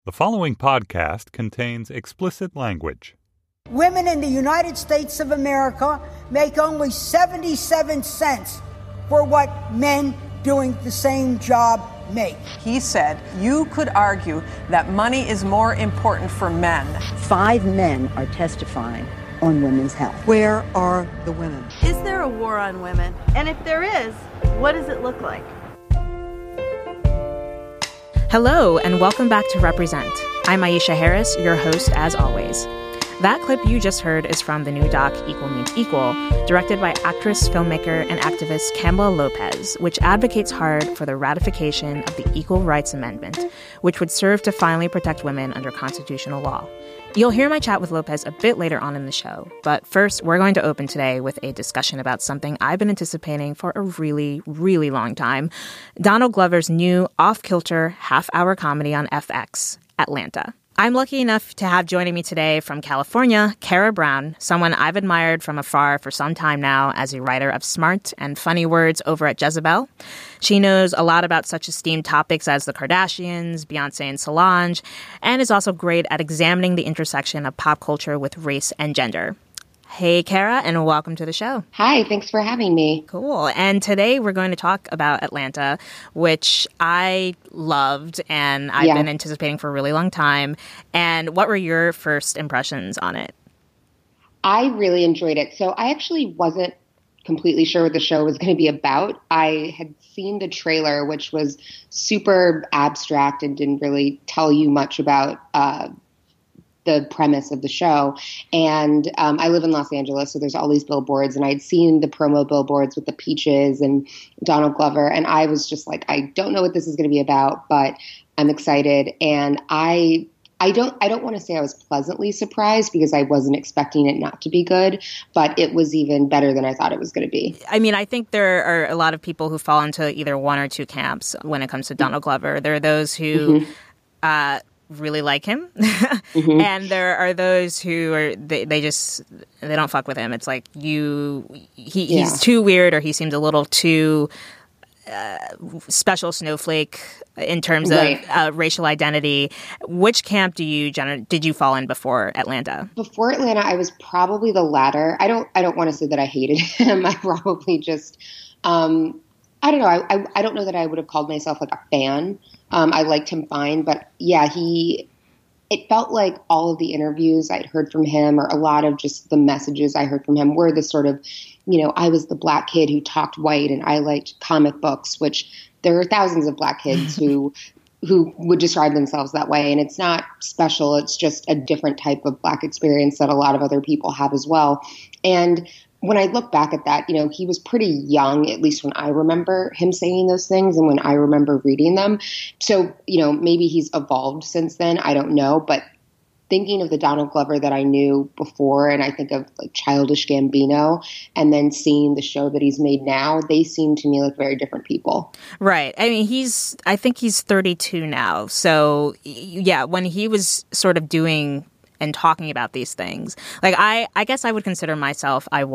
The following podcast contains explicit language. Women in the United States of America make only 77 cents for what men doing the same job make. He said you could argue that money is more important for men. 5 men are testifying on women's health. Where are the women? Is there a war on women? And if there is, what does it look like? Hello, and welcome back to Represent. I'm Aisha Harris, your host as always. That clip you just heard is from the new doc Equal Means Equal, directed by actress, filmmaker, and activist Kamala Lopez, which advocates hard for the ratification of the Equal Rights Amendment, which would serve to finally protect women under constitutional law. You'll hear my chat with Lopez a bit later on in the show, but first, we're going to open today with a discussion about something I've been anticipating for a really, really long time: Donald Glover's new off-kilter half-hour comedy on FX, Atlanta. I'm lucky enough to have joining me today from California, Kara Brown, someone I've admired from afar for some time now as a writer of smart and funny words over at Jezebel. She knows a lot about such esteemed topics as the Kardashians, Beyonce and Solange, and is also great at examining the intersection of pop culture with race and gender. Hey, Kara, and welcome to the show. Hi, thanks for having me. Cool. And today we're going to talk about Atlanta, which I loved and I've been anticipating for a really long time. And what were your first impressions on it? I really enjoyed it. So I actually wasn't completely sure what the show was going to be about. I had seen the trailer, which was super abstract and didn't really tell you much about the premise of the show. And I live in Los Angeles, so there's all these billboards, and I'd seen the promo billboards with the peaches and Donald Glover, and I was just like, I don't know what this is going to be about, but I'm excited. And I don't want to say I was pleasantly surprised because I wasn't expecting it not to be good, but it was even better than I thought it was going to be. I mean, I think there are a lot of people who fall into either one or two camps when it comes to Donald Glover. There are those who really like him, and there are those who are they don't fuck with him. It's like he's too weird, or he seems a little too special snowflake in terms of racial identity. Which camp did you fall in before Atlanta? Before Atlanta, I was probably the latter. I don't want to say that I hated him. I probably just I don't know. I don't know that I would have called myself like a fan. I liked him fine, but yeah, it felt like all of the interviews I'd heard from him, or a lot of just the messages I heard from him, were this sort of, I was the black kid who talked white and I liked comic books, which there are thousands of black kids who would describe themselves that way. And it's not special. It's just a different type of black experience that a lot of other people have as well. And when I look back at that, he was pretty young, at least when I remember him saying those things and when I remember reading them. So, maybe he's evolved since then. I don't know. But thinking of the Donald Glover that I knew before, and I think of like Childish Gambino, and then seeing the show that he's made now, they seem to me like very different people. Right. I mean, I think he's 32 now. So, yeah, when he was sort of doing and talking about these things, like I guess I would consider myself, I'm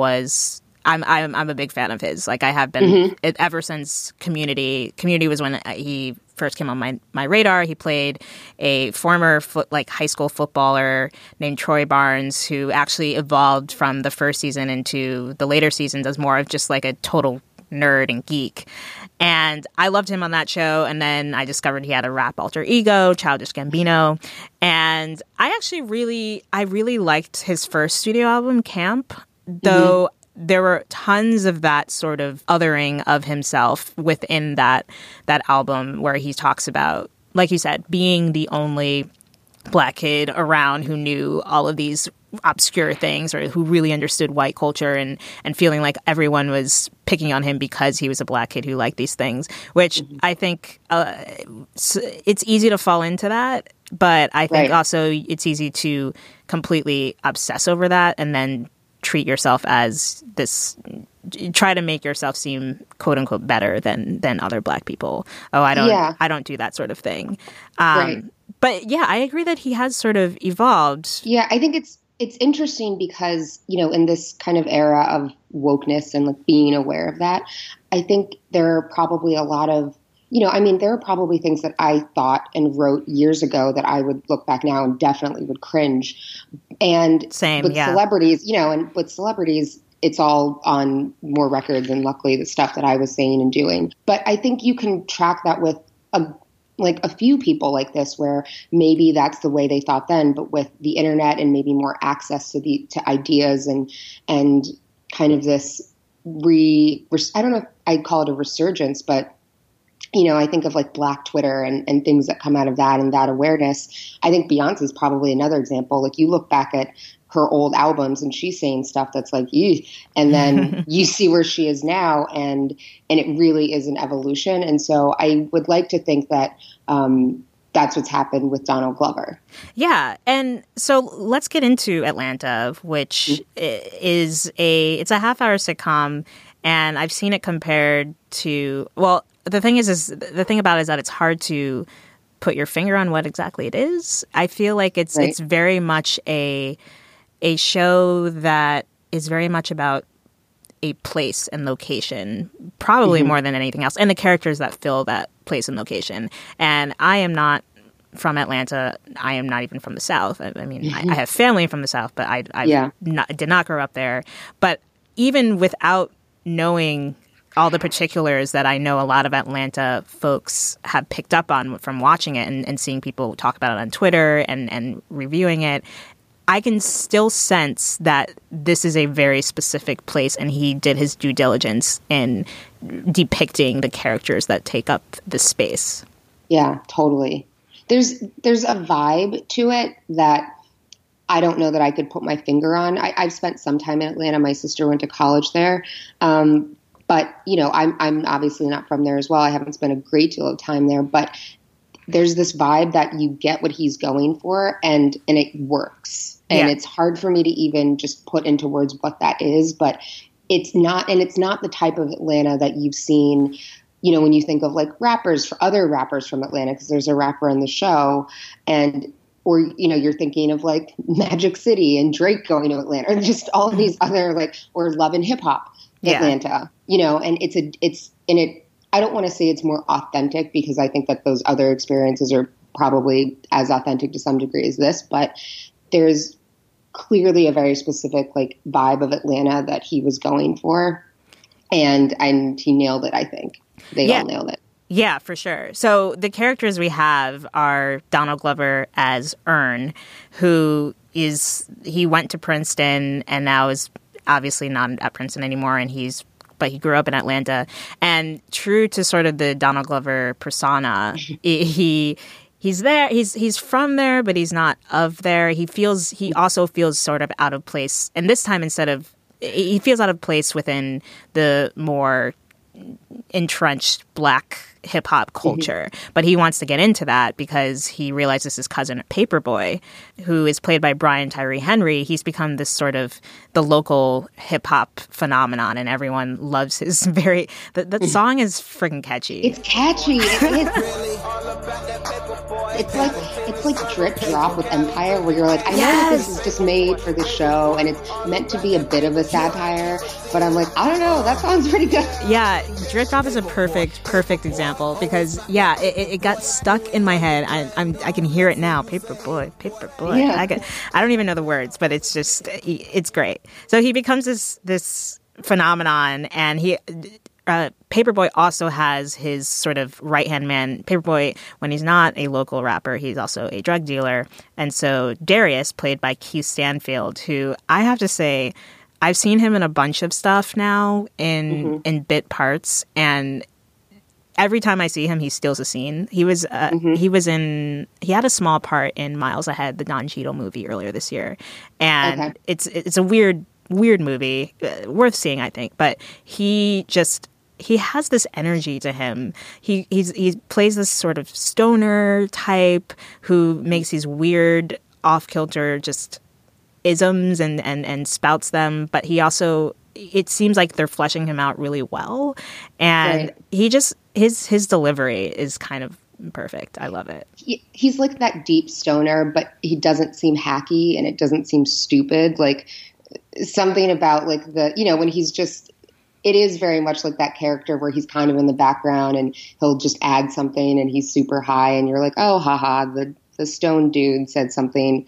a big fan of his. Like I have been ever since Community. Community was when he first came on my radar. He played a former high school footballer named Troy Barnes, who actually evolved from the first season into the later seasons as more of just like a total nerd and geek. And I loved him on that show. And then I discovered he had a rap alter ego, Childish Gambino. And I really liked his first studio album, Camp, though there were tons of that sort of othering of himself within that album, where he talks about, like you said, being the only black kid around who knew all of these obscure things, or who really understood white culture, and feeling like everyone was picking on him because he was a black kid who liked these things, which I think it's easy to fall into that. But I think also it's easy to completely obsess over that and then treat yourself as this, try to make yourself seem quote unquote better than other black people. Oh, I don't do that sort of thing. But yeah, I agree that he has sort of evolved. Yeah, I think it's interesting because, in this kind of era of wokeness and like being aware of that, I think there are probably a lot of I mean, there are probably things that I thought and wrote years ago that I would look back now and definitely would cringe. And Same, with celebrities, and with celebrities, it's all on more record than luckily the stuff that I was saying and doing. But I think you can track that with a few people like this, where maybe that's the way they thought then, but with the internet and maybe more access to ideas and kind of this I don't know if I'd call it a resurgence, but I think of like Black Twitter and things that come out of that and that awareness. I think Beyonce is probably another example. Like, you look back at her old albums and she's saying stuff that's like, ew, and then you see where she is now, and it really is an evolution. And so I would like to think that that's what's happened with Donald Glover. Yeah. And so let's get into Atlanta, which it's a half-hour sitcom, and I've seen it compared to, well, the thing about it is that it's hard to put your finger on what exactly it is. I feel like it's very much a show that is very much about a place and location, probably more than anything else, and the characters that fill that place and location. And I am not from Atlanta. I am not even from the South. I mean, I have family from the South, but I did not grow up there. But even without knowing all the particulars that I know a lot of Atlanta folks have picked up on from watching it and seeing people talk about it on Twitter and reviewing it, I can still sense that this is a very specific place, and he did his due diligence in depicting the characters that take up the space. Yeah, totally. There's a vibe to it that I don't know that I could put my finger on. I've spent some time in Atlanta. My sister went to college there. But, I'm obviously not from there as well. I haven't spent a great deal of time there, but there's this vibe that you get what he's going for, and it works. And it's hard for me to even just put into words what that is, but it's not the type of Atlanta that you've seen, when you think of like other rappers from Atlanta, because there's a rapper in the show, or you're thinking of like Magic City and Drake going to Atlanta, or just all of these other or Love and Hip Hop Atlanta, and I don't want to say it's more authentic, because I think that those other experiences are probably as authentic to some degree as this, but there's clearly a very specific vibe of Atlanta that he was going for, and he nailed it. I think they all nailed it. Yeah, for sure. So the characters we have are Donald Glover as Earn, who he went to Princeton and now is obviously not at Princeton anymore, but he grew up in Atlanta. And true to sort of the Donald Glover persona, he's there. He's from there, but he's not of there. He also feels sort of out of place. And this time, he feels out of place within the more entrenched Black hip hop culture, but he wants to get into that because he realizes his cousin Paperboy, who is played by Brian Tyree Henry, he's become this sort of the local hip hop phenomenon, and everyone loves his that song is freaking catchy. It's catchy. It's like Drip Drop with Empire, where you're like, I know that this is just made for the show and it's meant to be a bit of a satire, but I'm like, I don't know, that sounds pretty good. Yeah, Drip Drop is a perfect example, because it got stuck in my head. I can hear it now. Paperboy. Yeah. I don't even know the words, but it's just it's great. So he becomes this phenomenon, and Paperboy also has his sort of right-hand man. Paperboy, when he's not a local rapper, he's also a drug dealer. And so Darius, played by Keith Stanfield, who I have to say, I've seen him in a bunch of stuff now in bit parts, and every time I see him, he steals a scene. He had a small part in Miles Ahead, the Don Cheadle movie earlier this year. And it's a weird movie, worth seeing, I think. But he has this energy to him. He plays this sort of stoner type who makes these weird off-kilter just isms and spouts them, but he also, it seems like they're fleshing him out really well, and he just his delivery is kind of perfect. I love it. He's like that deep stoner, but he doesn't seem hacky, and it doesn't seem stupid. Like something about when he's just it is very much like that character where he's kind of in the background and he'll just add something and he's super high and you're like, oh, haha, the stone dude said something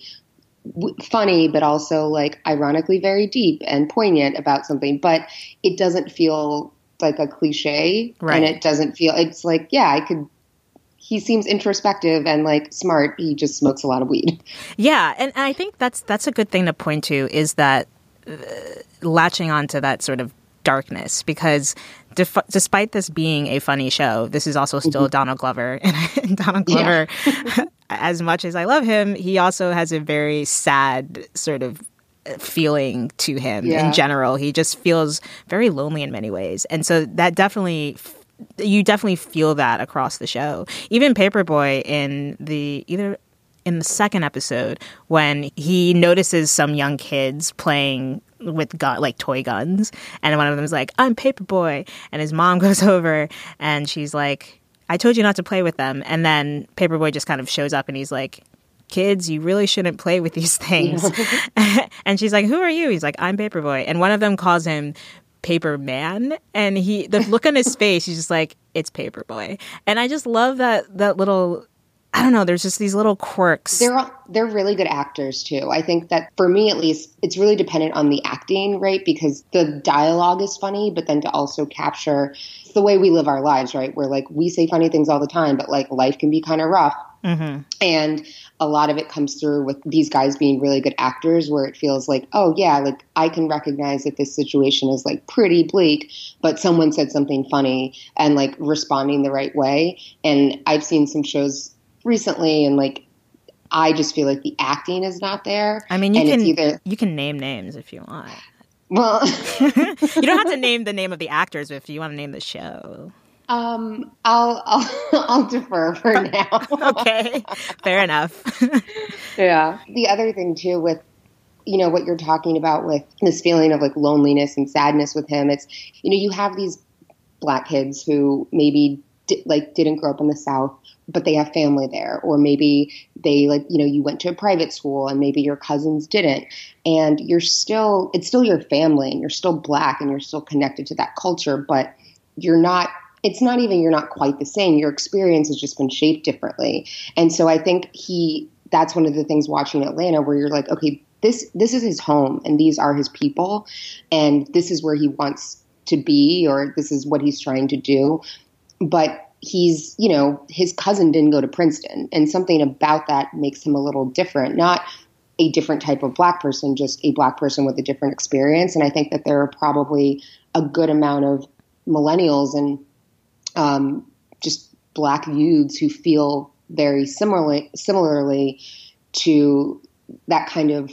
funny, but also like ironically very deep and poignant about something. But it doesn't feel like a cliche. Right. And it doesn't feel, it's like, yeah, he seems introspective and like smart. He just smokes a lot of weed. Yeah. And I think that's a good thing to point to, is that latching onto that sort of darkness, because despite this being a funny show, this is also still Donald Glover. And Donald Glover, as much as I love him, he also has a very sad sort of feeling to him in general. He just feels very lonely in many ways. And so that you definitely feel that across the show. Even Paperboy in the second episode, when he notices some young kids playing with like toy guns, and one of them is like, I'm Paperboy, and his mom goes over and she's like, I told you not to play with them. And then Paperboy just kind of shows up and he's like, kids, you really shouldn't play with these things. And she's like, who are you? He's like, I'm Paperboy. And one of them calls him Paper Man, and the look on his face, he's just like, it's Paperboy. And I just love that little, I don't know, there's just these little quirks. They're really good actors too. I think that for me at least, it's really dependent on the acting, right? Because the dialogue is funny, but then to also capture the way we live our lives, right? Where like we say funny things all the time, but like life can be kind of rough. Mm-hmm. And a lot of it comes through with these guys being really good actors, where it feels like, oh yeah, like I can recognize that this situation is like pretty bleak, but someone said something funny, and like responding the right way. And I've seen some shows recently, and like I just feel like the acting is not there. I mean, you can name names if you want. Well, you don't have to name the name of the actors if you want to name the show. I'll defer for now. Okay, fair enough. Yeah. The other thing too with, what you're talking about with this feeling of like loneliness and sadness with him, it's, you have these Black kids who maybe didn't grow up in the South, but they have family there, or maybe they you went to a private school and maybe your cousins didn't, and it's still your family and you're still Black and you're still connected to that culture, but you're not quite the same. Your experience has just been shaped differently. And so I think that's one of the things watching Atlanta, where you're like, okay, this is his home and these are his people and this is where he wants to be, or this is what he's trying to do. But he's, his cousin didn't go to Princeton, and something about that makes him a little different, not a different type of Black person, just a Black person with a different experience. And I think that there are probably a good amount of millennials and just Black youths who feel very similarly to that kind of,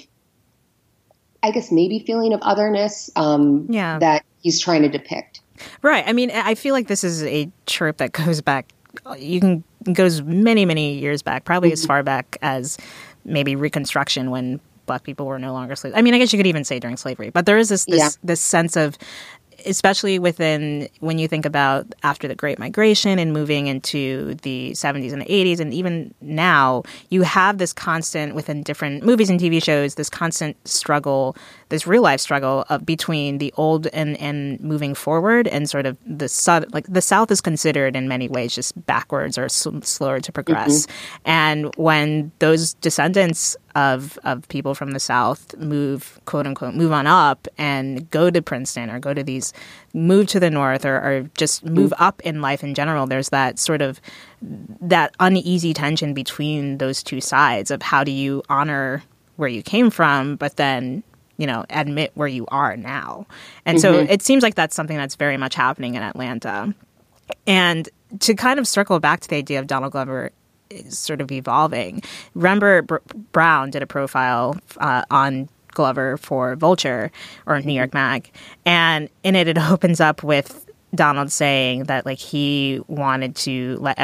I guess, maybe feeling of otherness that he's trying to depict. Right. I mean, I feel like this is a trope that goes back, goes many, many years back, probably as far back as maybe Reconstruction, when Black people were no longer slaves. I mean, I guess you could even say during slavery, but there is this sense of, especially when you think about after the Great Migration and moving into the 70s and the 80s, and even now, you have this constant, within different movies and TV shows, this constant struggle, this real life struggle between the old and moving forward, and sort of the South is considered in many ways just backwards or slower to progress. Mm-hmm. And when those descendants of people from the South move, quote unquote, move on up and go to Princeton or go to these, move to the North, or just move up in life in general, there's that sort of that uneasy tension between those two sides of how do you honor where you came from, but then, admit where you are now. And so it seems like that's something that's very much happening in Atlanta. And to kind of circle back to the idea of Donald Glover sort of evolving, Rember Brown did a profile on Glover for Vulture, or New York Mag, and in it opens up with Donald saying that he wanted to let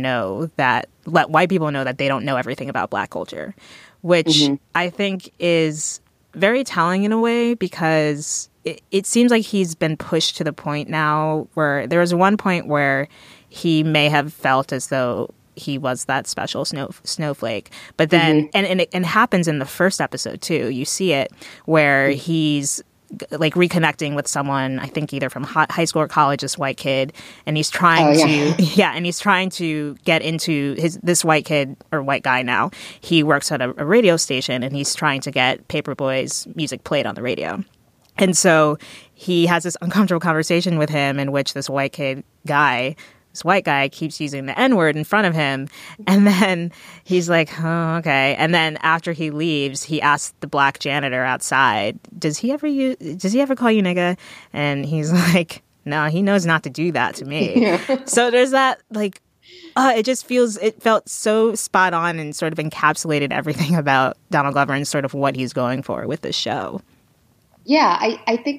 white people know that they don't know everything about Black culture, which I think is very telling in a way, because it seems like he's been pushed to the point now where there was one point where he may have felt as though he was that special snowflake. But then, and it happens in the first episode too. You see it where he's like reconnecting with someone, I think either from high school or college, this white kid, and he's trying and he's trying to get into this white kid or white guy now. He works at a radio station and he's trying to get Paperboy's music played on the radio. And so he has this uncomfortable conversation with him in which this white guy keeps using the N-word in front of him. And then he's like, oh, okay. And then after he leaves, he asks the black janitor outside, does he ever call you nigga? And he's like, no, he knows not to do that to me. So there's that, like, it felt so spot on and sort of encapsulated everything about Donald Glover and sort of what he's going for with this show. Yeah, I think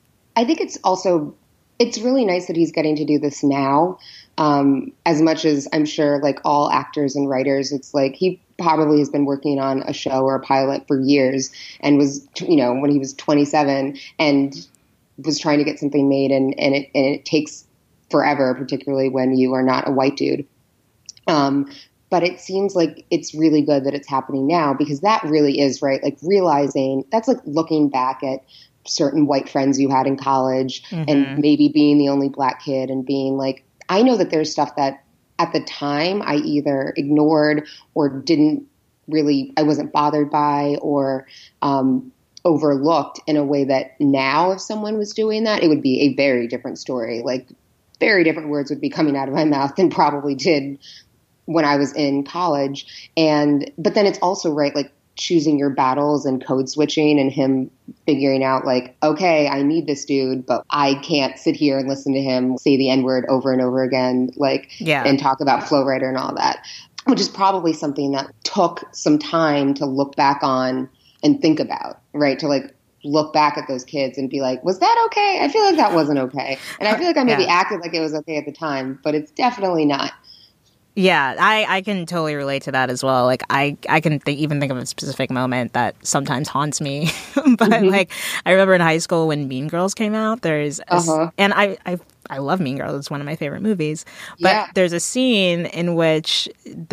it's really nice that he's getting to do this now. As much as I'm sure, like all actors and writers, it's like he probably has been working on a show or a pilot for years and was, when he was 27 and was trying to get something made and it takes forever, particularly when you are not a white dude. But it seems like it's really good that it's happening now because that really is right. Like realizing that's like looking back at certain white friends you had in college and maybe being the only black kid and being like, I know that there's stuff that at the time I either ignored or I wasn't bothered by or overlooked in a way that now if someone was doing that, it would be a very different story. Like very different words would be coming out of my mouth than probably did when I was in college. But then it's also right, like choosing your battles and code switching and him figuring out like, okay, I need this dude, but I can't sit here and listen to him say the N-word over and over again, and talk about Flow Rider and all that, which is probably something that took some time to look back on and think about, right? To like look back at those kids and be like, was that okay? I feel like that wasn't okay. And I feel like I maybe acted like it was okay at the time, but it's definitely not. Yeah, I can totally relate to that as well. Like, I can even think of a specific moment that sometimes haunts me. But, like, I remember in high school when Mean Girls came out, and I love Mean Girls. It's one of my favorite movies. But there's a scene in which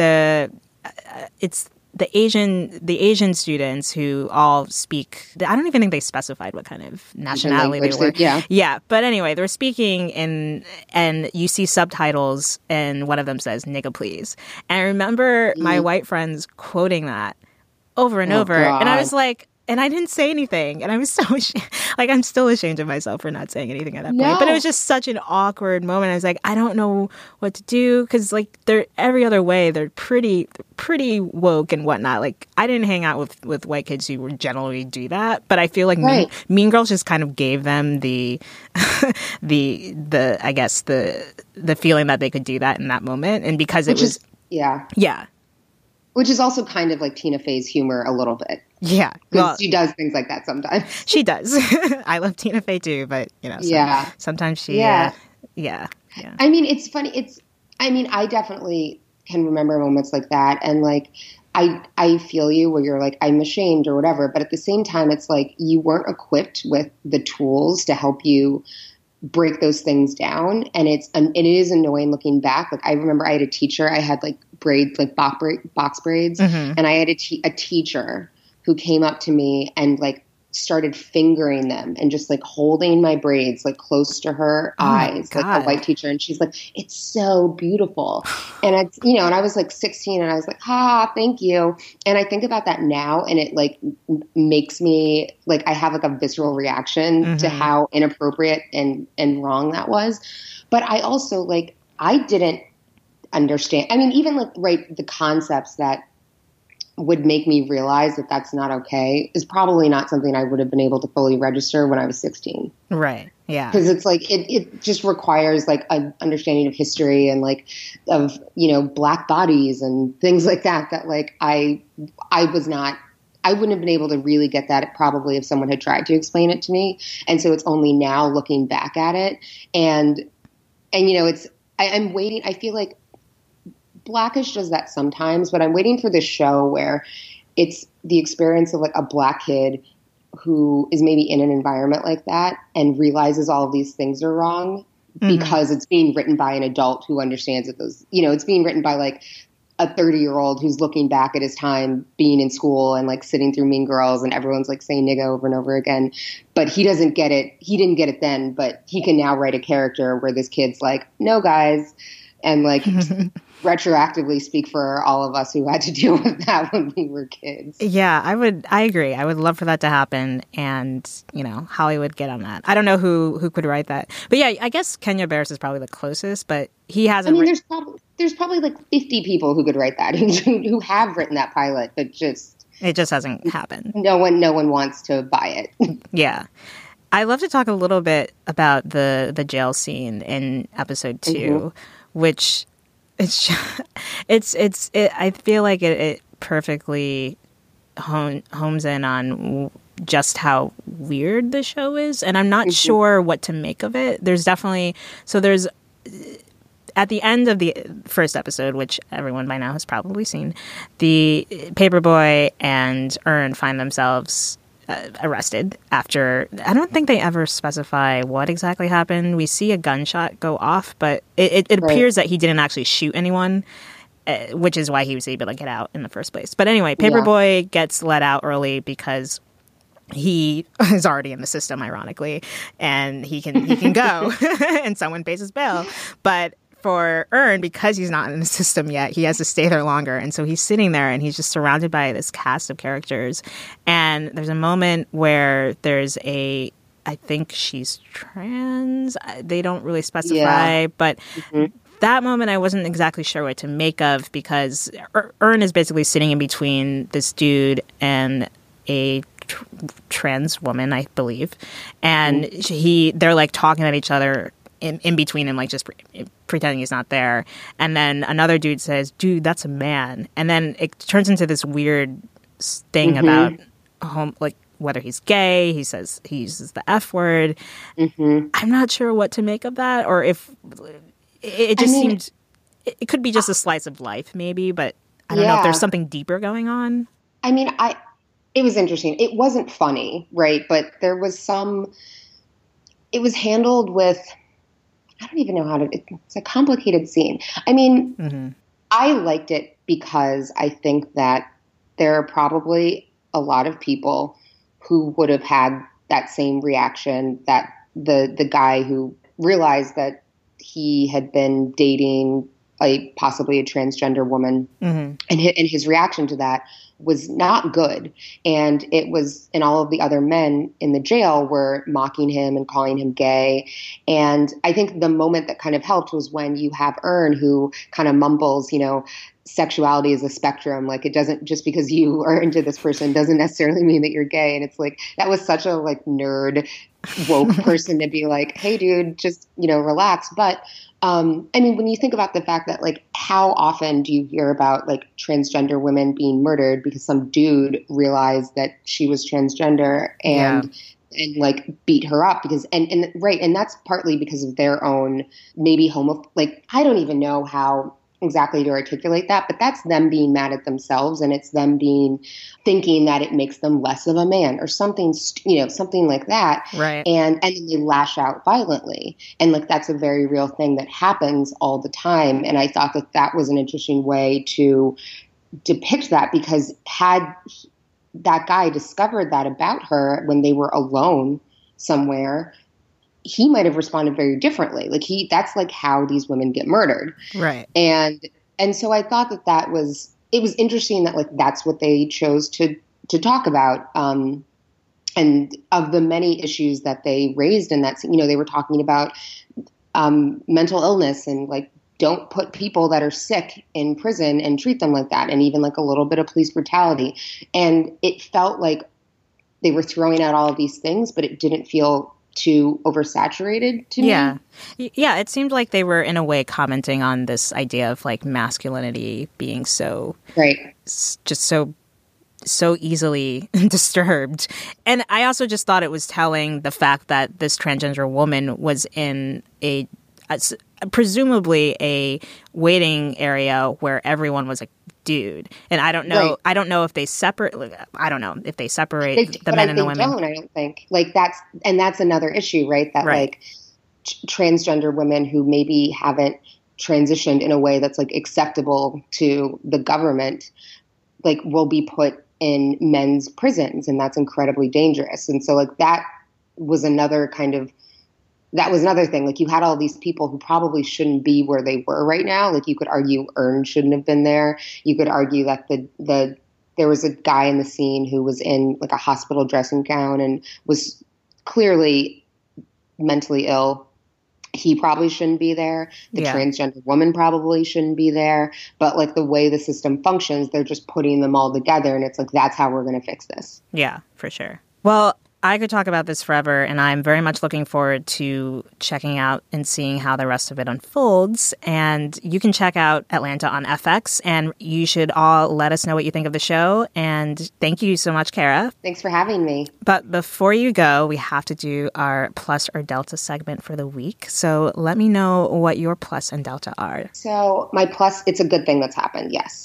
it's the Asian students who all speak. I don't even think they specified what kind of nationality they were. Yeah. But anyway, they're speaking and you see subtitles, and one of them says "nigga, please." And I remember my white friends quoting that over and over, God. And I was like. And I didn't say anything. And I was so I'm still ashamed of myself for not saying anything at that point. But it was just such an awkward moment. I was like, I don't know what to do. Because, like, they're every other way, they're pretty woke and whatnot. Like, I didn't hang out with white kids who would generally do that. But I feel like Mean Girls just kind of gave them the I guess, the feeling that they could do that in that moment. And because it was... Yeah. Which is also kind of like Tina Fey's humor a little bit. Yeah. Because she does things like that sometimes. She does. I love Tina Fey too, but, sometimes she... I mean, it's funny. I definitely can remember moments like that. And, like, I feel you where you're like, I'm ashamed or whatever. But at the same time, it's like you weren't equipped with the tools to help you break those things down. And it is annoying looking back. Like, I remember I had a teacher, I had like braids, like box braids. And I had a teacher who came up to me and like started fingering them and just like holding my braids like close to her eyes, like the white teacher. And she's like, it's so beautiful. And it's, and I was like 16 and I was like, thank you. And I think about that now and it like makes me like, I have like a visceral reaction to how inappropriate and wrong that was. But I also like, I didn't understand. I mean, even like, the concepts that would make me realize that that's not okay is probably not something I would have been able to fully register when I was 16. Right. Yeah. Because it's like, it just requires like an understanding of history and like of, black bodies and things like that like I wouldn't have been able to really get that probably if someone had tried to explain it to me. And so it's only now looking back at it and I'm waiting. I feel like Blackish does that sometimes, but I'm waiting for this show where it's the experience of like a black kid who is maybe in an environment like that and realizes all of these things are wrong because it's being written by an adult who understands that those, it's being written by like a 30-year-old who's looking back at his time being in school and like sitting through Mean Girls and everyone's like saying nigga over and over again. But he doesn't get it. He didn't get it then, but he can now write a character where this kid's like, no, guys. And like retroactively speak for all of us who had to deal with that when we were kids. Yeah, I agree. I would love for that to happen, and Hollywood get on that. I don't know who could write that, but yeah, I guess Kenya Barris is probably the closest, but he hasn't. I mean, there's probably like 50 people who could write that who have written that pilot, but it just hasn't happened. No one wants to buy it. Yeah. I'd love to talk a little bit about the jail scene in episode 2, which I feel like it perfectly homes in on just how weird the show is, and I'm not sure what to make of it. There's at the end of the first episode, which everyone by now has probably seen, the Paperboy and Earn find themselves arrested after, I don't think they ever specify what exactly happened. We see a gunshot go off, but it appears that he didn't actually shoot anyone, which is why he was able to get out in the first place. But anyway, Paperboy gets let out early because he is already in the system, ironically, and he can go and someone pays his bail. But for Earn, because he's not in the system yet, he has to stay there longer. And so he's sitting there and he's just surrounded by this cast of characters. And there's a moment where there's I think she's trans. They don't really specify, but that moment I wasn't exactly sure what to make of, because Earn is basically sitting in between this dude and a trans woman, I believe. And they're like talking at each other in between him, like just pretending he's not there. And then another dude says, dude, that's a man. And then it turns into this weird thing about like whether he's gay. He says he uses the F word. I'm not sure what to make of that, or if it just seemed it could be just a slice of life maybe, but I don't know if there's something deeper going on. I mean, it was interesting. It wasn't funny, right? But there was it was handled with, I don't even know it's a complicated scene. I mean, I liked it because I think that there are probably a lot of people who would have had that same reaction that the guy who realized that he had been dating possibly a transgender woman, and his reaction to that was not good. And all of the other men in the jail were mocking him and calling him gay. And I think the moment that kind of helped was when you have Earn, who kind of mumbles, sexuality is a spectrum. Like, it doesn't, just because you are into this person doesn't necessarily mean that you're gay. And it's like, that was such a like nerd woke person to be like, hey dude, just, relax. But I mean, when you think about the fact that like, how often do you hear about like transgender women being murdered because some dude realized that she was transgender and like beat her up because, and right. And that's partly because of their own, maybe I don't even know how exactly to articulate that, but that's them being mad at themselves, and it's them thinking that it makes them less of a man or something, something like that. Right. And then they lash out violently. And like, that's a very real thing that happens all the time. And I thought that was an interesting way to depict that, because had that guy discovered that about her when they were alone somewhere, he might have responded very differently. Like that's like how these women get murdered. Right. And so I thought it was interesting that like, that's what they chose to talk about. And of the many issues that they raised in that, they were talking about, mental illness and like, don't put people that are sick in prison and treat them like that. And even like a little bit of police brutality. And it felt like they were throwing out all of these things, but it didn't feel too oversaturated to me. Yeah, it seemed like they were in a way commenting on this idea of like masculinity being so just so easily disturbed. And I also just thought it was telling the fact that this transgender woman was in presumably a waiting area where everyone was a dude. And I don't know if they separate the men and the women. I don't think like that's another issue, right? That like transgender women who maybe haven't transitioned in a way that's like acceptable to the government, like will be put in men's prisons, and that's incredibly dangerous. And so like that was another thing. Like you had all these people who probably shouldn't be where they were right now. Like you could argue Earn shouldn't have been there. You could argue that there was a guy in the scene who was in like a hospital dressing gown and was clearly mentally ill. He probably shouldn't be there. The transgender woman probably shouldn't be there. But like the way the system functions, they're just putting them all together. And it's like, that's how we're going to fix this. Yeah, for sure. Well, I could talk about this forever, and I'm very much looking forward to checking out and seeing how the rest of it unfolds. And you can check out Atlanta on FX, and you should all let us know what you think of the show. And thank you so much, Kara. Thanks for having me. But before you go, we have to do our plus or delta segment for the week. So let me know what your plus and delta are. So my plus, it's a good thing that's happened, yes.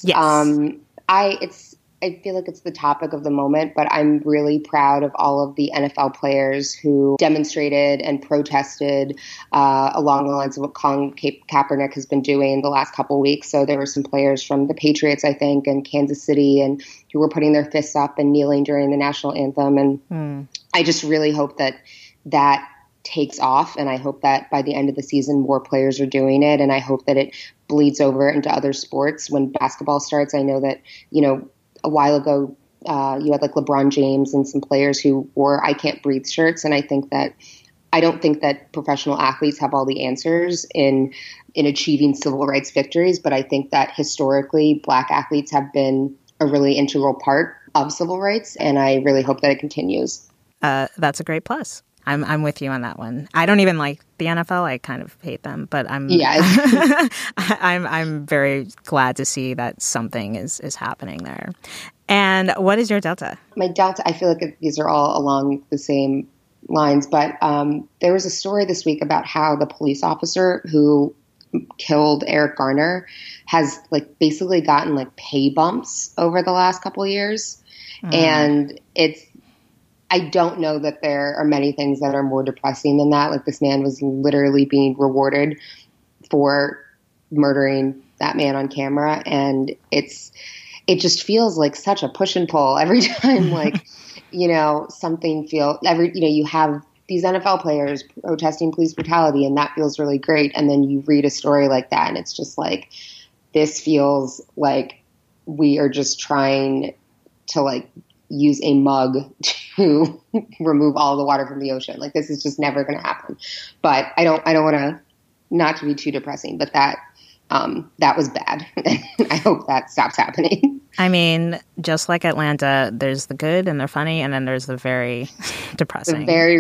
I feel like it's the topic of the moment, but I'm really proud of all of the NFL players who demonstrated and protested along the lines of what Colin Kaepernick has been doing the last couple of weeks. So there were some players from the Patriots, I think, and Kansas City, and who were putting their fists up and kneeling during the national anthem. And I just really hope that takes off, and I hope that by the end of the season more players are doing it, and I hope that it bleeds over into other sports when basketball starts. I know that, a while ago, you had like LeBron James and some players who wore I Can't Breathe shirts. And I don't think that professional athletes have all the answers in achieving civil rights victories. But I think that historically Black athletes have been a really integral part of civil rights. And I really hope that it continues. That's a great plus. I'm with you on that one. I don't even like the NFL. I kind of hate them, but I'm very glad to see that something is happening there. And what is your delta? My delta, I feel like these are all along the same lines, but there was a story this week about how the police officer who killed Eric Garner has like basically gotten like pay bumps over the last couple of years. And I don't know that there are many things that are more depressing than that. Like this man was literally being rewarded for murdering that man on camera. And it just feels like such a push and pull every time, like, you have these NFL players protesting police brutality, and that feels really great. And then you read a story like that, and it's just like, this feels like we are just trying to like use a mug to remove all the water from the ocean. Like this is just never going to happen. But I don't want to, not to be too depressing, but that was bad. I hope that stops happening. I mean, just like Atlanta, there's the good and they're funny, and then there's the very depressing. The very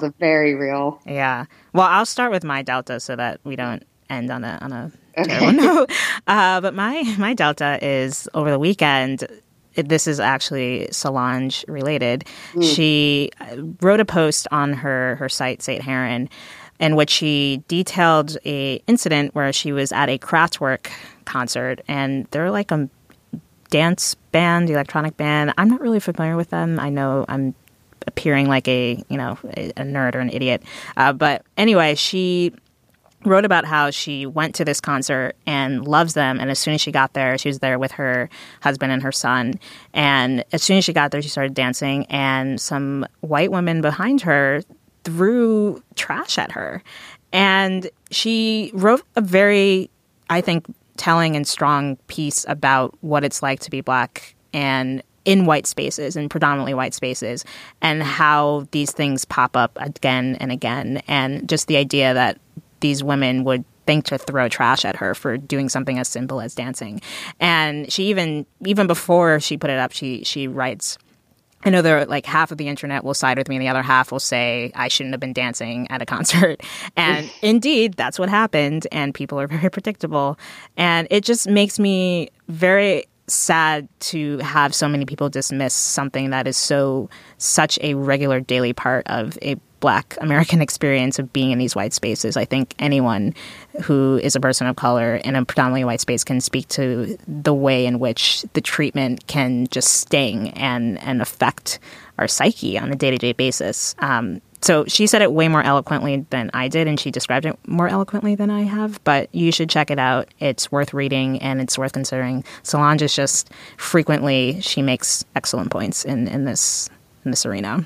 real. Yeah. Well, I'll start with my delta so that we don't end on a terrible note. But my delta is over the weekend. This is actually Solange related. She wrote a post on her site, St. Heron, in which she detailed a incident where she was at a Kraftwerk concert, and they're like a dance band, electronic band. I'm not really familiar with them. I know I'm appearing like a nerd or an idiot. But anyway, she wrote about how she went to this concert and loves them. And as soon as she got there, she was there with her husband and her son. And as soon as she got there, she started dancing. And some white women behind her threw trash at her. And she wrote a very, I think, telling and strong piece about what it's like to be Black and in white spaces, and predominantly white spaces, and how these things pop up again and again. And just the idea that these women would think to throw trash at her for doing something as simple as dancing. And she even before she put it up, she writes, I know there like half of the internet will side with me and the other half will say I shouldn't have been dancing at a concert. And indeed, that's what happened. And people are very predictable. And it just makes me very sad to have so many people dismiss something that is such a regular daily part of a Black American experience of being in these white spaces. I think anyone who is a person of color in a predominantly white space can speak to the way in which the treatment can just sting and affect our psyche on a day-to-day basis. So she said it way more eloquently than I did, and she described it more eloquently than I have. But you should check it out. It's worth reading, and it's worth considering. Solange is just frequently, she makes excellent points in this arena.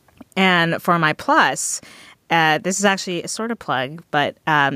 And for my plus, this is actually a sort of plug, but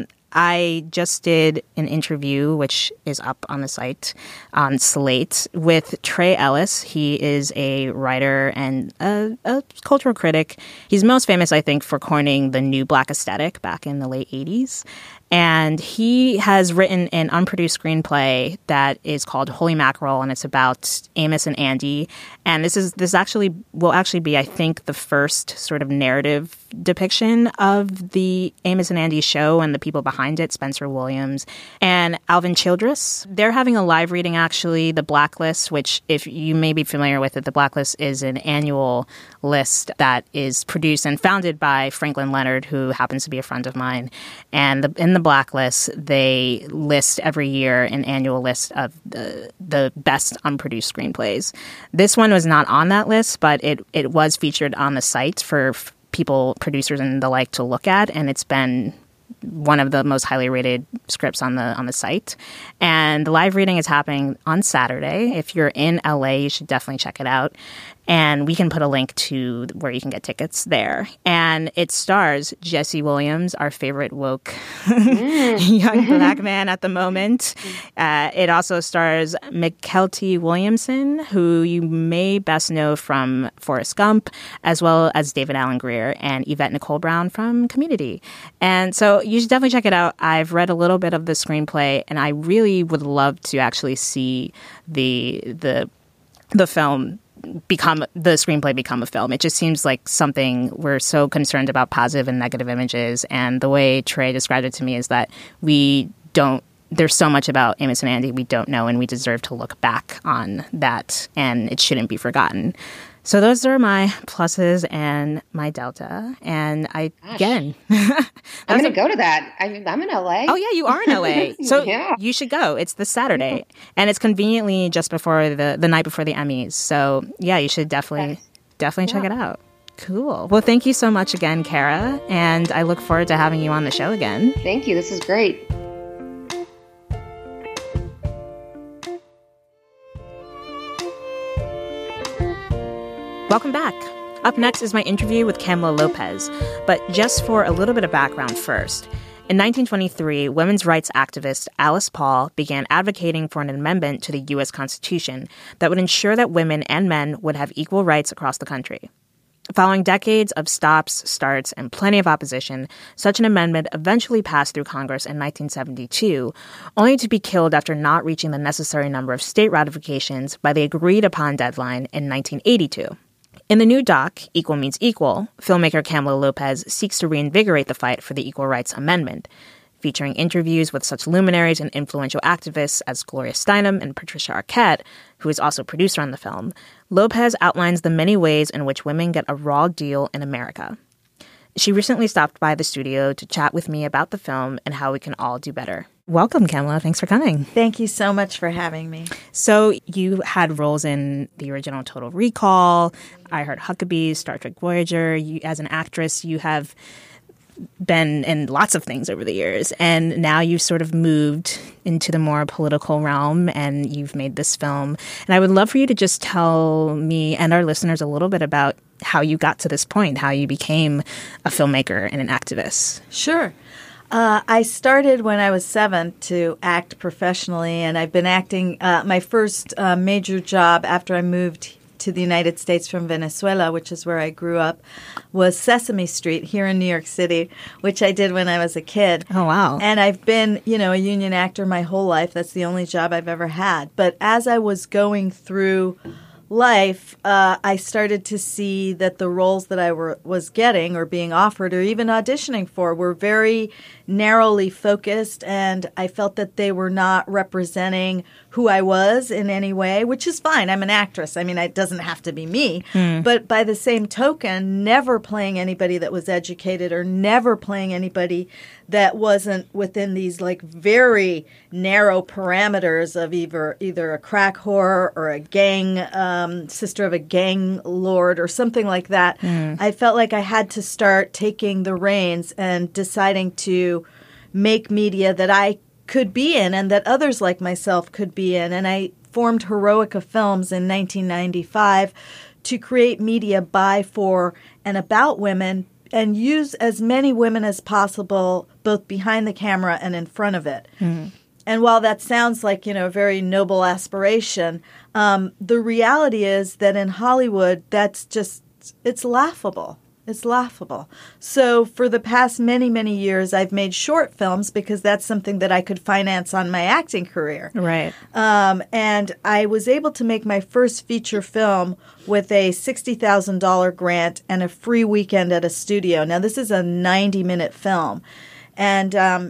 I just did an interview, which is up on the site on Slate, with Trey Ellis. He is a writer and a cultural critic. He's most famous, I think, for coining the new Black aesthetic back in the late 80s. And he has written an unproduced screenplay that is called Holy Mackerel, and it's about Amos and Andy. And this will actually be, I think, the first sort of narrative depiction of the Amos and Andy show and the people behind it, Spencer Williams and Alvin Childress. They're having a live reading, actually, The Blacklist, which, if you may be familiar with it, The Blacklist is an annual list that is produced and founded by Franklin Leonard, who happens to be a friend of mine. And in the Blacklist, they list every year an annual list of the best unproduced screenplays. This one was not on that list, but it was featured on the site for people, producers, and the like to look at, and it's been one of the most highly rated scripts on the site. And the live reading is happening on Saturday. If you're in LA, you should definitely check it out. And we can put a link to where you can get tickets there. And it stars Jesse Williams, our favorite woke young Black man at the moment. It also stars Mykelti Williamson, who you may best know from Forrest Gump, as well as David Alan Grier and Yvette Nicole Brown from Community. And so you should definitely check it out. I've read a little bit of the screenplay, and I really would love to actually see the film the screenplay become a film. It just seems like something we're so concerned about positive and negative images. And the way Trey described it to me is that there's so much about Amos and Andy we don't know, and we deserve to look back on that, and it shouldn't be forgotten. So those are my pluses and my delta. And again, I'm going to go to that. I'm in LA. Oh, yeah, you are in LA. So yeah. You should go. It's this Saturday. And it's conveniently just before the night before the Emmys. So, yeah, you should definitely check it out. Cool. Well, thank you so much again, Kara. And I look forward to having you on the show again. Thank you. This is great. Welcome back. Up next is my interview with Kamala Lopez. But just for a little bit of background first. In 1923, women's rights activist Alice Paul began advocating for an amendment to the U.S. Constitution that would ensure that women and men would have equal rights across the country. Following decades of stops, starts, and plenty of opposition, such an amendment eventually passed through Congress in 1972, only to be killed after not reaching the necessary number of state ratifications by the agreed-upon deadline in 1982. In the new doc, Equal Means Equal, filmmaker Kamala Lopez seeks to reinvigorate the fight for the Equal Rights Amendment, featuring interviews with such luminaries and influential activists as Gloria Steinem and Patricia Arquette, who is also producer on the film. Lopez outlines the many ways in which women get a raw deal in America. She recently stopped by the studio to chat with me about the film and how we can all do better. Welcome, Kamala. Thanks for coming. Thank you so much for having me. So you had roles in the original Total Recall, I Heart Huckabees, Star Trek Voyager. As an actress, you have been in lots of things over the years. And now you've sort of moved into the more political realm and you've made this film. And I would love for you to just tell me and our listeners a little bit about how you got to this point, how you became a filmmaker and an activist. Sure. I started when I was 7 to act professionally, and I've been acting. My first major job after I moved to the United States from Venezuela, which is where I grew up, was Sesame Street here in New York City, which I did when I was a kid. Oh, wow. And I've been, a union actor my whole life. That's the only job I've ever had. But as I was going through life, I started to see that the roles that I was getting or being offered or even auditioning for were very narrowly focused, and I felt that they were not representing who I was in any way, which is fine. I'm an actress. I mean, it doesn't have to be me. But by the same token, never playing anybody that was educated or never playing anybody that wasn't within these like very narrow parameters of either a crack whore or a gang sister of a gang lord or something like that. I felt like I had to start taking the reins and deciding to make media that I could be in and that others like myself could be in. And I formed Heroica Films in 1995 to create media by, for, and about women and use as many women as possible, both behind the camera and in front of it. And while that sounds like, a very noble aspiration, the reality is that in Hollywood, it's laughable. It's laughable. So for the past many, many years, I've made short films because that's something that I could finance on my acting career. Right. And I was able to make my first feature film with a $60,000 grant and a free weekend at a studio. Now, this is a 90-minute film. And,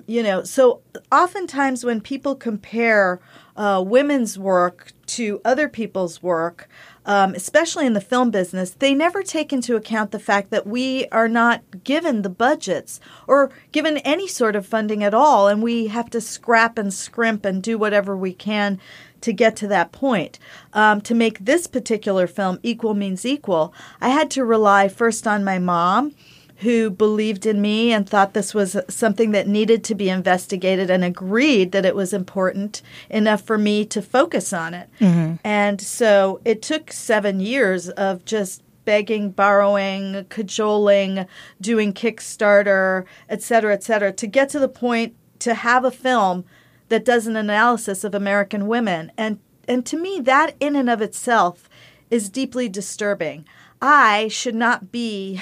so oftentimes when people compare women's work to other people's work, especially in the film business, they never take into account the fact that we are not given the budgets or given any sort of funding at all, and we have to scrap and scrimp and do whatever we can to get to that point. To make this particular film, Equal Means Equal, I had to rely first on my mom, who believed in me and thought this was something that needed to be investigated and agreed that it was important enough for me to focus on it. And so it took 7 years of just begging, borrowing, cajoling, doing Kickstarter, et cetera, to get to the point to have a film that does an analysis of American women. And to me, that in and of itself is deeply disturbing. I should not be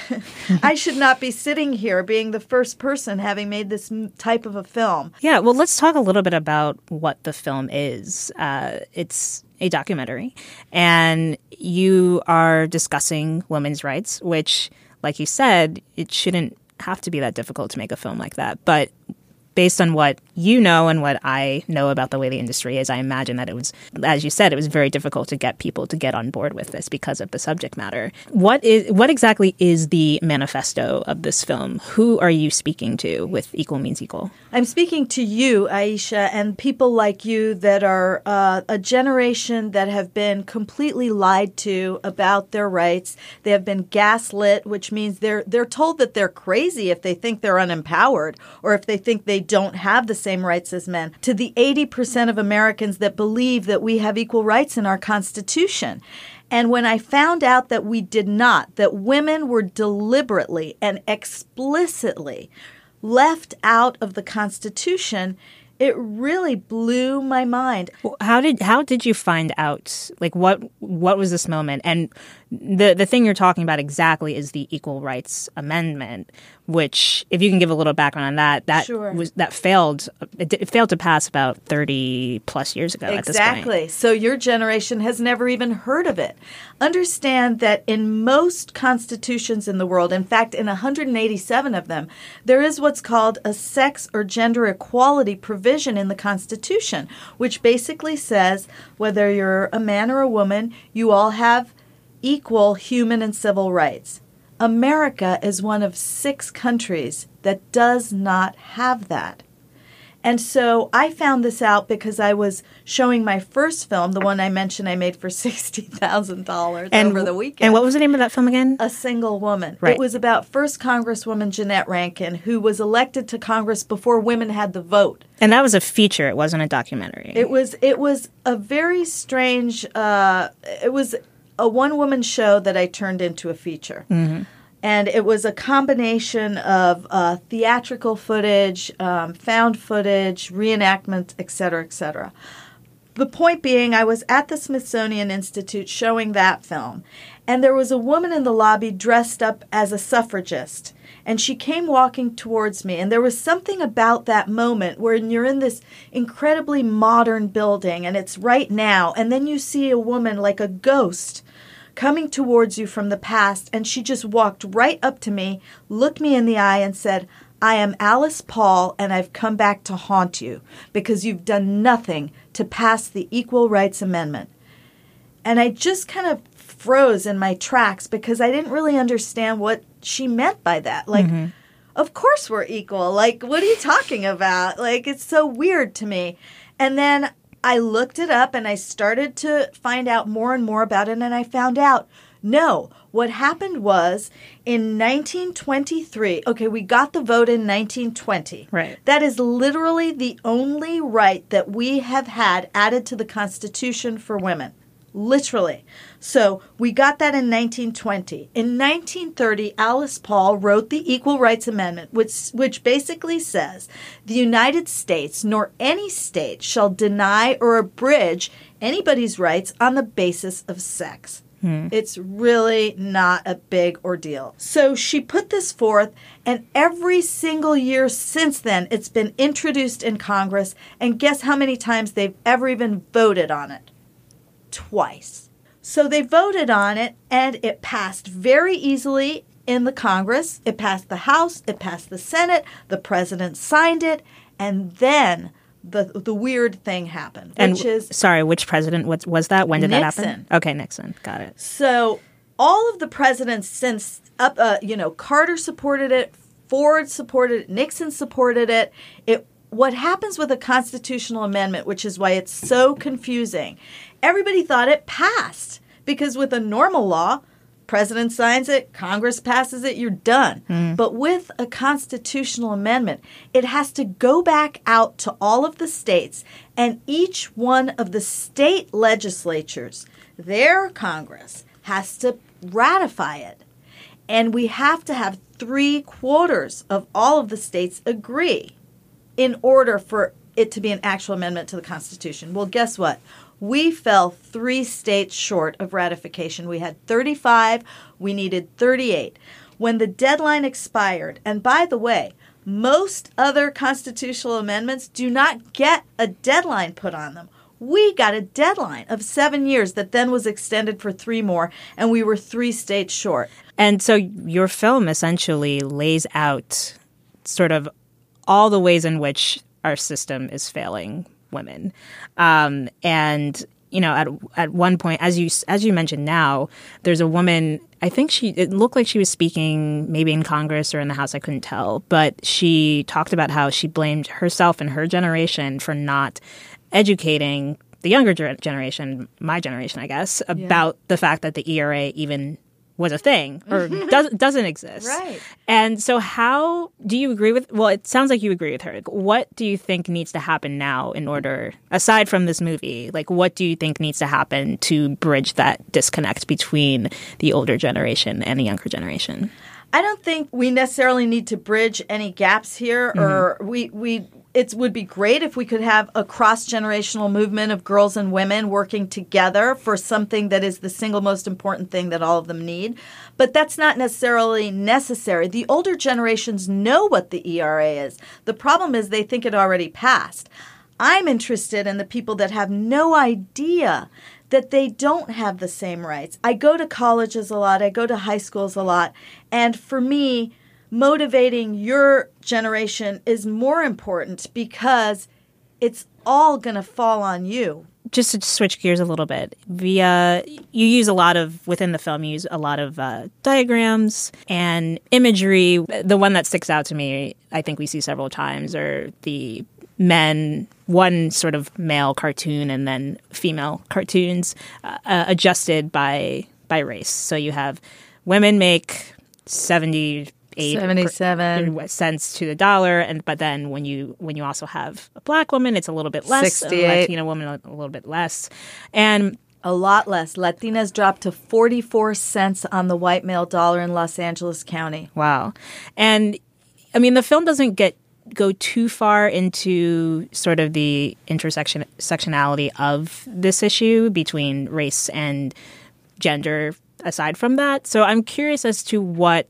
sitting here being the first person having made this type of a film. Yeah, well, let's talk a little bit about what the film is. It's a documentary, and you are discussing women's rights, which, like you said, it shouldn't have to be that difficult to make a film like that. But based on what you know and what I know about the way the industry is, I imagine that it was, as you said, it was very difficult to get people to get on board with this because of the subject matter. What exactly is the manifesto of this film? Who are you speaking to with Equal Means Equal? I'm speaking to you, Aisha, and people like you that are a generation that have been completely lied to about their rights. They have been gaslit, which means they're told that they're crazy if they think they're unempowered or if they think they don't have the same rights as men, to the 80% of Americans that believe that we have equal rights in our Constitution. And when I found out that we did not, that women were deliberately and explicitly left out of the Constitution, it really blew my mind. How did you find out? Like, what was this moment? And the thing you're talking about exactly is the Equal Rights Amendment, which, if you can give a little background on that Sure. failed. It failed to pass about 30 plus years ago. Exactly. At this point. So your generation has never even heard of it. Understand that in most constitutions in the world, in fact, in 187 of them, there is what's called a sex or gender equality provision in the Constitution, which basically says whether you're a man or a woman, you all have equal human and civil rights. America is one of 6 countries that does not have that. And so I found this out because I was showing my first film, the one I mentioned I made for $60,000 over the weekend. And what was the name of that film again? A Single Woman. Right. It was about first Congresswoman Jeanette Rankin, who was elected to Congress before women had the vote. And that was a feature. It wasn't a documentary. It was a very strange, it was a one-woman show that I turned into a feature. Mm-hmm. And it was a combination of theatrical footage, found footage, reenactment, et cetera, et cetera. The point being, I was at the Smithsonian Institute showing that film, and there was a woman in the lobby dressed up as a suffragist. And she came walking towards me, and there was something about that moment where you're in this incredibly modern building, and it's right now, and then you see a woman like a ghost coming towards you from the past, and she just walked right up to me, looked me in the eye, and said, I am Alice Paul, and I've come back to haunt you because you've done nothing to pass the Equal Rights Amendment. And I just kind of froze in my tracks because I didn't really understand what she meant by that. Like, of course we're equal. Like, what are you talking about? Like, it's so weird to me. And then I looked it up and I started to find out more and more about it, and I found out, no, what happened was in 1923, okay, we got the vote in 1920. Right. That is literally the only right that we have had added to the Constitution for women. Literally. So we got that in 1920. In 1930, Alice Paul wrote the Equal Rights Amendment, which basically says the United States nor any state shall deny or abridge anybody's rights on the basis of sex. It's really not a big ordeal. So she put this forth, and every single year since then, it's been introduced in Congress. And guess how many times they've ever even voted on it? Twice. So they voted on it, and it passed very easily in the Congress. It passed the House. It passed the Senate. The president signed it. And then the weird thing happened, which is... Sorry, which president was that? When did Nixon. that happen? Okay, Nixon. Got it. So all of the presidents since, Carter supported it, Ford supported it, Nixon supported it. What happens with a constitutional amendment, which is why it's so confusing, everybody thought it passed because with a normal law, president signs it, Congress passes it, you're done. But with a constitutional amendment, it has to go back out to all of the states, and each one of the state legislatures, their Congress, has to ratify it. And we have to have 3/4 of all of the states agree in order for it to be an actual amendment to the Constitution. Well, guess what? We fell 3 states short of ratification. We had 35. We needed 38. When the deadline expired, and by the way, most other constitutional amendments do not get a deadline put on them. We got a deadline of 7 years that then was extended for 3 more, and we were 3 states short. And so your film essentially lays out sort of all the ways in which our system is failing women. And, at one point, as you mentioned now, there's a woman, I think it looked like she was speaking maybe in Congress or in the House, I couldn't tell, but she talked about how she blamed herself and her generation for not educating the younger generation, my generation, I guess, about the fact that the ERA even was a thing or doesn't exist. Right. And so how do you agree with, well, it sounds like you agree with her. What do you think needs to happen now in order, aside from this movie, what do you think needs to happen to bridge that disconnect between the older generation and the younger generation? I don't think we necessarily need to bridge any gaps here, or it would be great if we could have a cross-generational movement of girls and women working together for something that is the single most important thing that all of them need. But that's not necessarily necessary. The older generations know what the ERA is. The problem is they think it already passed. I'm interested in the people that have no idea that they don't have the same rights. I go to colleges a lot. I go to high schools a lot. And for me, motivating your generation is more important because it's all going to fall on you. Just to switch gears a little bit, you use a lot of, within the film, you use a lot of diagrams and imagery. The one that sticks out to me, I think we see several times, are the men, one sort of male cartoon and then female cartoons adjusted by race. So you have women make 77 cents to the dollar, but then when you also have a black woman, it's a little bit less. 68. A Latina woman, a little bit less, and a lot less. Latinas dropped to 44 cents on the white male dollar in Los Angeles County. Wow. And I mean, the film doesn't go too far into sort of the intersectionality of this issue between race and gender aside from that. So I'm curious as to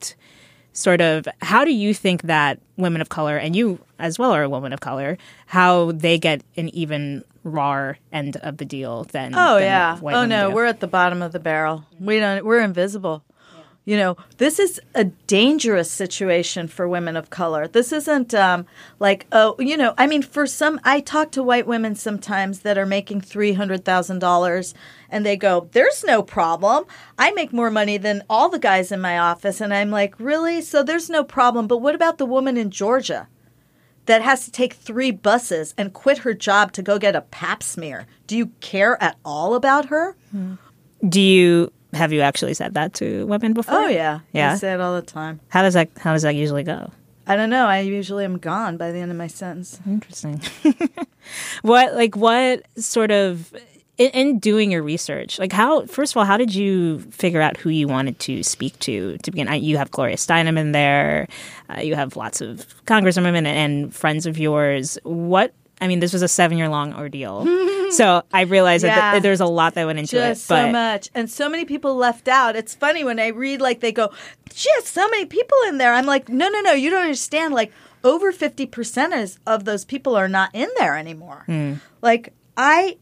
how do you think that women of color, and you as well are a woman of color, how they get an even rawer end of the deal than white women do? We're at the bottom of the barrel. We're invisible. You know, this is a dangerous situation for women of color. This isn't like, oh, you know, I mean, for some, I talk to white women sometimes that are making $300,000 and they go, there's no problem. I make more money than all the guys in my office. And I'm like, really? So there's no problem. But what about the woman in Georgia that has to take 3 buses and quit her job to go get a pap smear? Do you care at all about her? Have you actually said that to women before? Oh, yeah. Yeah? I say it all the time. How does that usually go? I don't know. I usually am gone by the end of my sentence. Interesting. What sort of, in doing your research, like first of all, how did you figure out who you wanted to speak to begin? You have Gloria Steinem in there. You have lots of congresswomen and friends of yours. This was a 7-year-long ordeal. So I realized that there's a lot that went into it. So much. And so many people left out. It's funny when I read, like, they go, yes, so many people in there. I'm like, no, you don't understand. Like, over 50% of those people are not in there anymore. Like, I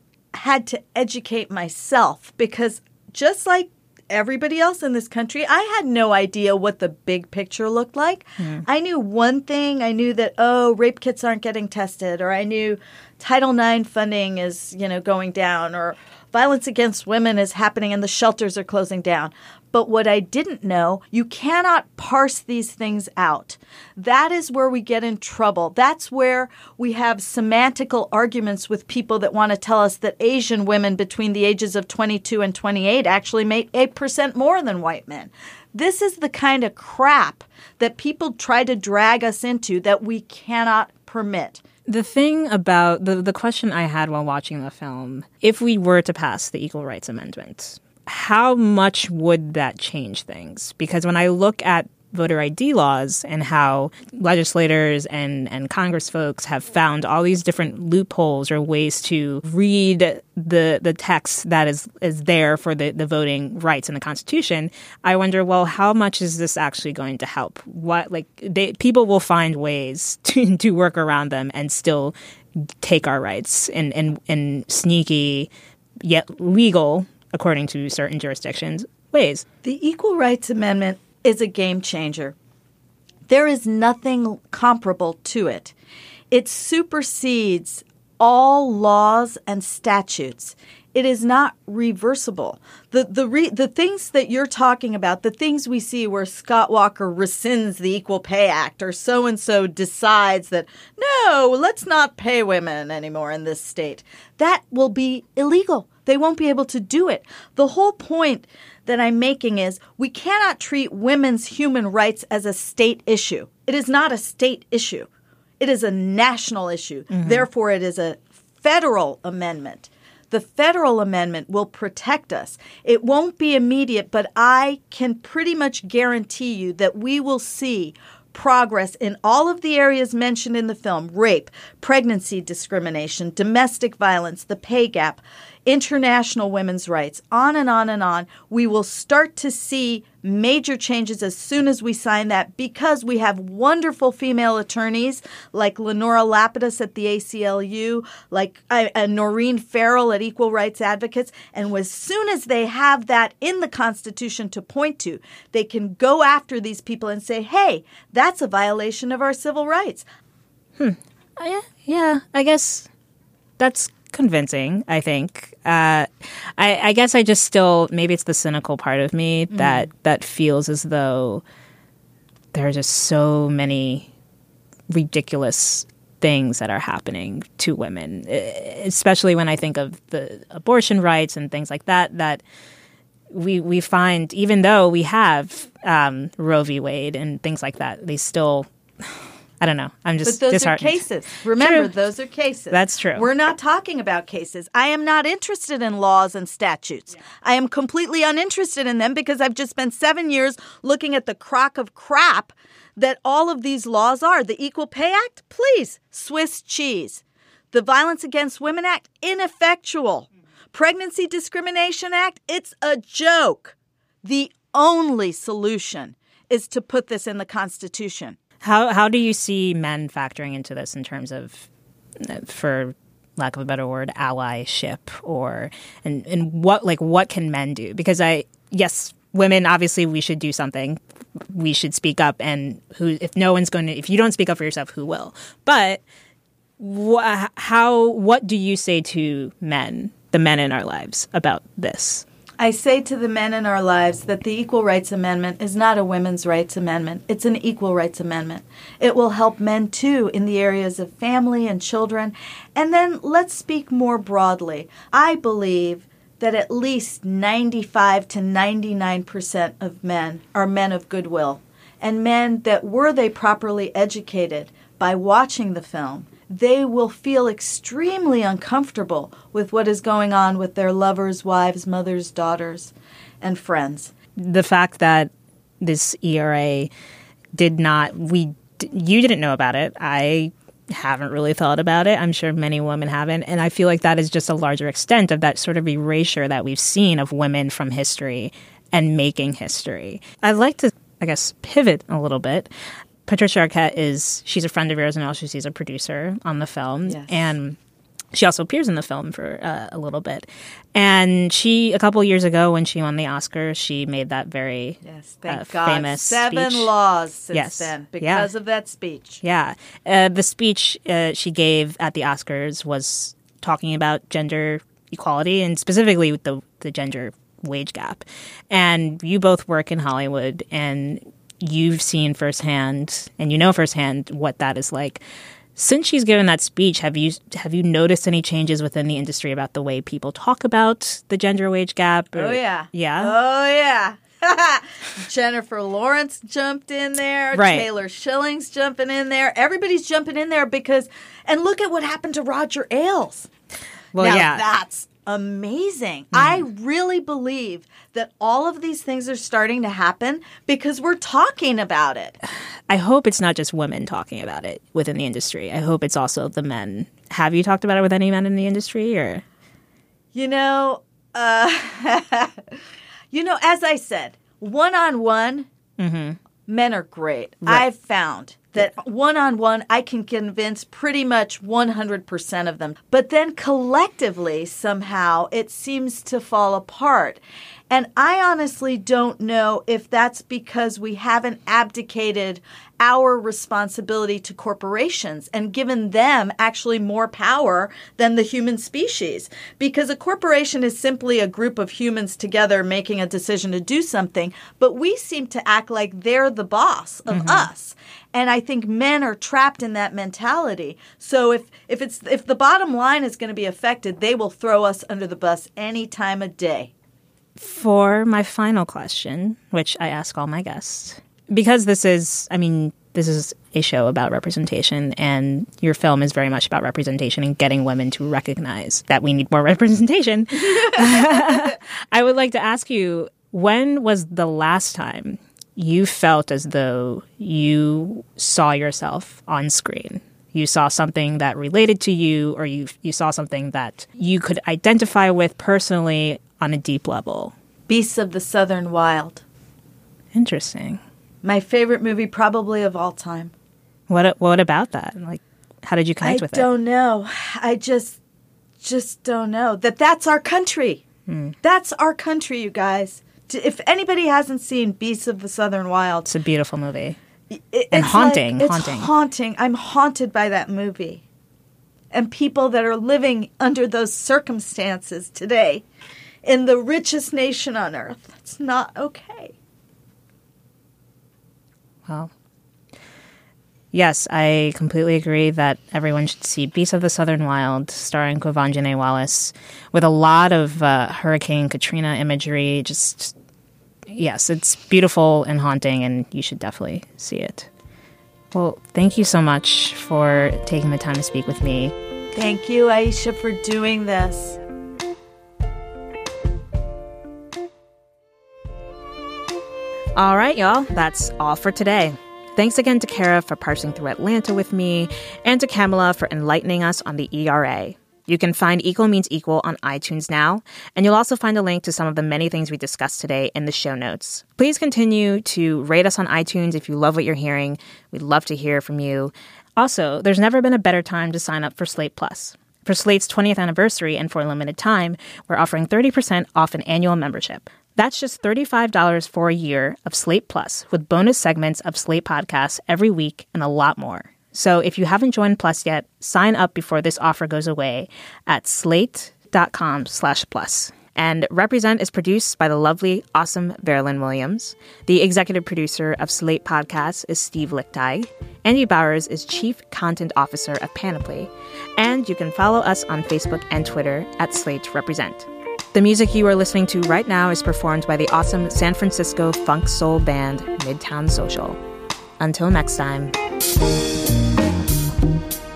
had to educate myself because just like everybody else in this country, I had no idea what the big picture looked like. I knew one thing. I knew that, rape kits aren't getting tested, or I knew Title IX funding is, going down, or violence against women is happening and the shelters are closing down. But what I didn't know, you cannot parse these things out. That is where we get in trouble. That's where we have semantical arguments with people that want to tell us that Asian women between the ages of 22 and 28 actually make 8% more than white men. This is the kind of crap that people try to drag us into that we cannot permit. The thing about the question I had while watching the film, if we were to pass the Equal Rights Amendment, how much would that change things? Because when I look at voter ID laws and how legislators and Congress folks have found all these different loopholes or ways to read the text that is there for the voting rights in the Constitution, I wonder, well, how much is this actually going to help? People will find ways to work around them and still take our rights in sneaky yet legal, according to certain jurisdictions, ways. The Equal Rights Amendment is a game changer. There is nothing comparable to it. It supersedes all laws and statutes. It is not reversible. The things that you're talking about, the things we see where Scott Walker rescinds the Equal Pay Act, or so-and-so decides that, no, let's not pay women anymore in this state, that will be illegal. They won't be able to do it. The whole point that I'm making is we cannot treat women's human rights as a state issue. It is not a state issue. It is a national issue. Therefore, it is a federal amendment. The federal amendment will protect us. It won't be immediate, but I can pretty much guarantee you that we will see progress in all of the areas mentioned in the film: rape, pregnancy discrimination, domestic violence, the pay gap, international women's rights, on and on and on. We will start to see major changes as soon as we sign that, because we have wonderful female attorneys like Lenora Lapidus at the ACLU, like Noreen Farrell at Equal Rights Advocates. And as soon as they have that in the Constitution to point to, they can go after these people and say, hey, that's a violation of our civil rights. Yeah, I guess that's convincing, I think. I guess I just still, maybe it's the cynical part of me that feels as though there are just so many ridiculous things that are happening to women, especially when I think of the abortion rights and things like that we find, even though we have Roe v. Wade and things like that, they still... I don't know. I'm just disheartened. But those are cases. Remember, those are cases. That's true. We're not talking about cases. I am not interested in laws and statutes. Yeah. I am completely uninterested in them because I've just spent 7 years looking at the crock of crap that all of these laws are. The Equal Pay Act, please, Swiss cheese. The Violence Against Women Act, ineffectual. Pregnancy Discrimination Act, it's a joke. The only solution is to put this in the Constitution. How do you see men factoring into this in terms of, for lack of a better word, allyship, and what can men do? Because women, obviously, we should do something. We should speak up. And if you don't speak up for yourself, who will? But what do you say to men, the men in our lives, about this? I say to the men in our lives that the Equal Rights Amendment is not a women's rights amendment. It's an equal rights amendment. It will help men, too, in the areas of family and children. And then let's speak more broadly. I believe that at least 95 to 99% of men are men of goodwill, and men that, were they properly educated by watching the film, they will feel extremely uncomfortable with what is going on with their lovers, wives, mothers, daughters, and friends. The fact that this ERA you didn't know about it. I haven't really thought about it. I'm sure many women haven't. And I feel like that is just a larger extent of that sort of erasure that we've seen of women from history and making history. I'd like to, I guess, pivot a little bit. Patricia Arquette she's a friend of yours, and also she's a producer on the film. Yes. And she also appears in the film for a little bit. And a couple years ago when she won the Oscar, she made that very thank God. famous 7 speech. laws since then because of that speech. Yeah. The speech she gave at the Oscars was talking about gender equality and specifically with the gender wage gap. And you both work in Hollywood, and you've seen firsthand, and you know firsthand what that is like. Since she's given that speech, have you noticed any changes within the industry about the way people talk about the gender wage gap? Oh, yeah. Yeah? Oh, yeah. Jennifer Lawrence jumped in there. Right. Taylor Schilling's jumping in there. Everybody's jumping in there and look at what happened to Roger Ailes. Well, now, yeah. That's amazing. I really believe that all of these things are starting to happen because we're talking about it. I hope it's not just women talking about it within the industry. I hope it's also the men. Have you talked about it with any men in the industry, or? As I said, one-on-one, men are great. Right. I've found that one-on-one, I can convince pretty much 100% of them. But then collectively, somehow, it seems to fall apart. And I honestly don't know if that's because we haven't abdicated our responsibility to corporations and given them actually more power than the human species. Because a corporation is simply a group of humans together making a decision to do something, but we seem to act like they're the boss of us. And I think men are trapped in that mentality. So if the bottom line is going to be affected, they will throw us under the bus any time of day. For my final question, which I ask all my guests, because this is a show about representation, and your film is very much about representation and getting women to recognize that we need more representation. I would like to ask you, when was the last time you felt as though you saw yourself on screen? You saw something that related to you, or you saw something that you could identify with personally on a deep level? Beasts of the Southern Wild. Interesting. My favorite movie probably of all time. What about that? Like, how did you connect with it? I don't know. I just don't know. That's our country. That's our country, you guys. If anybody hasn't seen Beasts of the Southern Wild, it's a beautiful movie. It's haunting. Haunting. I'm haunted by that movie. And people that are living under those circumstances today in the richest nation on earth. It's not okay. Well, yes, I completely agree that everyone should see Beasts of the Southern Wild, starring Quvenzhané Wallis, with a lot of Hurricane Katrina imagery. Yes, it's beautiful and haunting, and you should definitely see it. Well, thank you so much for taking the time to speak with me. Thank you, Aisha, for doing this. All right, y'all. That's all for today. Thanks again to Kara for parsing through Atlanta with me, and to Kamala for enlightening us on the ERA. You can find Equal Means Equal on iTunes now, and you'll also find a link to some of the many things we discussed today in the show notes. Please continue to rate us on iTunes if you love what you're hearing. We'd love to hear from you. Also, there's never been a better time to sign up for Slate Plus. For Slate's 20th anniversary and for a limited time, we're offering 30% off an annual membership. That's just $35 for a year of Slate Plus with bonus segments of Slate podcasts every week and a lot more. So if you haven't joined Plus yet, sign up before this offer goes away at slate.com/plus. And Represent is produced by the lovely, awesome Veralyn Williams. The executive producer of Slate Podcasts is Steve Lichtide. Andy Bowers is Chief Content Officer of Panoply. And you can follow us on Facebook and Twitter at Slate Represent. The music you are listening to right now is performed by the awesome San Francisco funk soul band Midtown Social. Until next time.